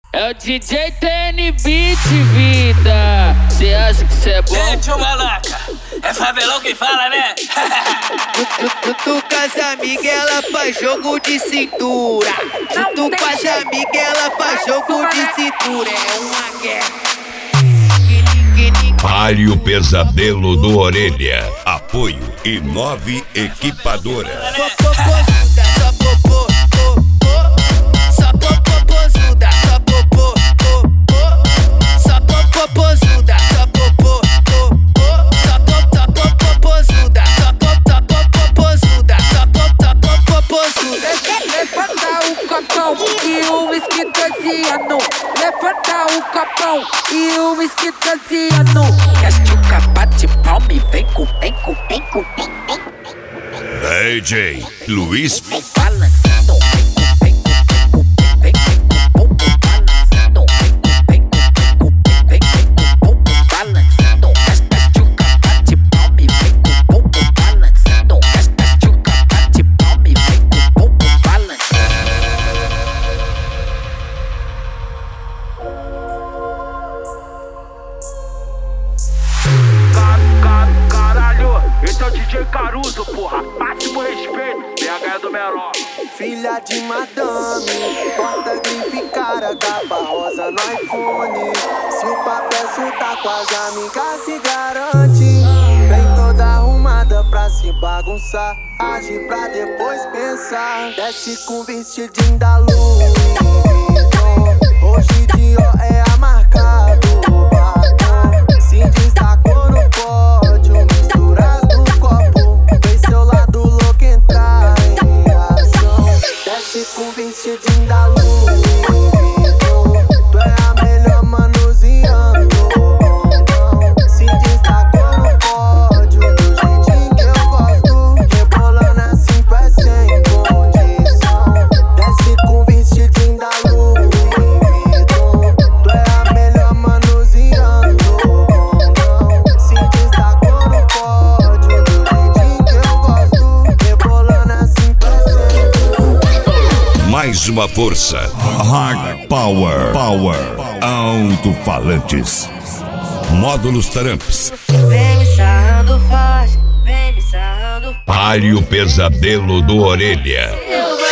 É o DJ TN Beat, vida. Cê acha que cê é bom? Gente, ô malaca, é favelão quem fala, né? Tu com as amigas, ela faz jogo de cintura. Tu com as amigas, ela faz jogo de cintura. É uma guerra. Pare o pesadelo do Orelha. Apoio I9 Equipadora. Só popô, só popozuda, só popô, só popozuda, só popô, só popozuda, só popozuda, só popozuda. Levanta o copão e o whisky dosiano. Levanta o copão e o whisky dosiano. Este o capate pau me vem com, DJ Luiz balançando, balançando. Este o capate pau me vem com, balançando. Este o capate pau me vem com, balançando. Caralho, esse é o DJ Caruso, porra. Máximo respeito, PH do Menor. Filha de madame, porta grife cara, capa rosa no iPhone. Se o papel soltar com as amigas se garante. Vem toda arrumada pra se bagunçar, age pra depois pensar. Desce com vestidinho da Louis Vuitton. Hoje Dior é a marca do batom. Se destacou no pódio, misturas no copo. Fez seu lado louco entrar em ação. Desce com vestidinho da Louis Vuitton. Tu é a melhor manuseando o bondão. Se destacou no pódio, do jeitinho que eu gosto. Rebolando assim, tu é sem condição. Desce com vestidinho da Louis Vuitton. Tu é a melhor manuseando o bondão. Se destacou no pódio, do jeitinho que eu gosto. Rebolando assim, tu é sem condição. Mais uma força. Hard Power. Alto-falantes. Módulos Tramps. Vem me sarrando forte, vem me sarrando. Pare o pesadelo do Orelha. Eu